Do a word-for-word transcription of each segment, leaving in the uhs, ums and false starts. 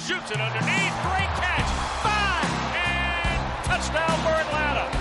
Shoots it underneath. Great catch. Five. And touchdown for Atlanta.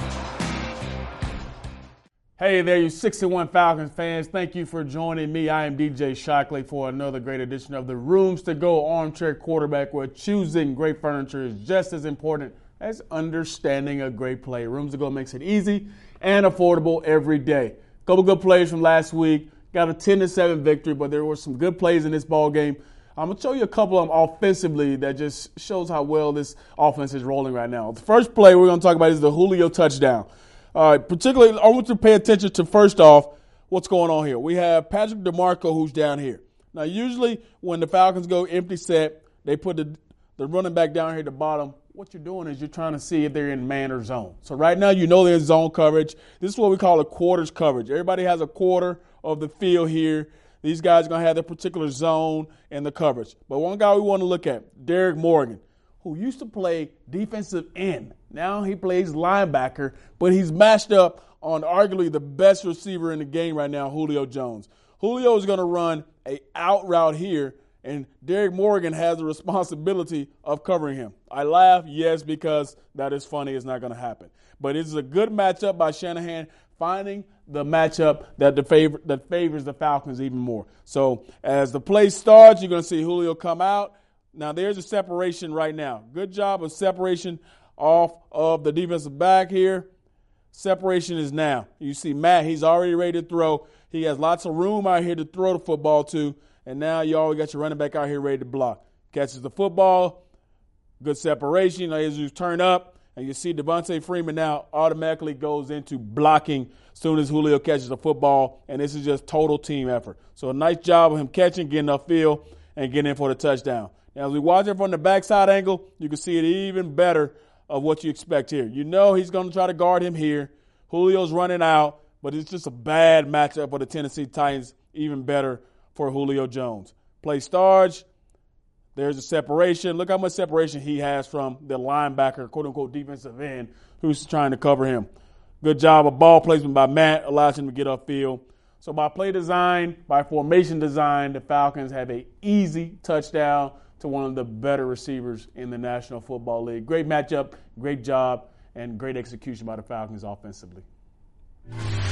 Hey there, you sixty-one Falcons fans. Thank you for joining me. I am D J Shockley for another great edition of the Rooms to Go Armchair Quarterback, where choosing great furniture is just as important as understanding a great play. Rooms to Go makes it easy and affordable every day. Couple good plays from last week. Got a ten to seven victory, but there were some good plays in this ball game. I'm going to show you a couple of them offensively that just shows how well this offense is rolling right now. The first play we're going to talk about is the Julio touchdown. All right, particularly, I want you to pay attention to, first off, what's going on here. We have Patrick DeMarco, who's down here. Now, usually when the Falcons go empty set, they put the, the running back down here at the bottom. What you're doing is you're trying to see if they're in man or zone. So right now, you know they're in zone coverage. This is what we call a quarters coverage. Everybody has a quarter of the field here. These guys are going to have their particular zone and the coverage. But one guy we want to look at, Derek Morgan, who used to play defensive end. Now he plays linebacker, but he's matched up on arguably the best receiver in the game right now, Julio Jones. Julio is going to run a out route here, and Derek Morgan has the responsibility of covering him. I laugh, yes, because that is funny. It's not going to happen. But it's a good matchup by Shanahan, finding the matchup that the favor, that favors the Falcons even more. So as the play starts, you're going to see Julio come out. Now there's a separation right now. Good job of separation off of the defensive back here. Separation is now. You see Matt, he's already ready to throw. He has lots of room out here to throw the football to. And now you already got your running back out here ready to block. Catches the football. Good separation. As you turn up, and you see Devontae Freeman now automatically goes into blocking as soon as Julio catches the football. And this is just total team effort. So a nice job of him catching, getting upfield, and getting in for the touchdown. Now, as we watch it from the backside angle, you can see it even better of what you expect here. You know he's going to try to guard him here. Julio's running out, but it's just a bad matchup for the Tennessee Titans, even better for Julio Jones. Play starts. There's a separation. Look how much separation he has from the linebacker, quote-unquote defensive end, who's trying to cover him. Good job of ball placement by Matt, allows him to get upfield. So by play design, by formation design, the Falcons have an easy touchdown to one of the better receivers in the National Football League. Great matchup, great job, and great execution by the Falcons offensively.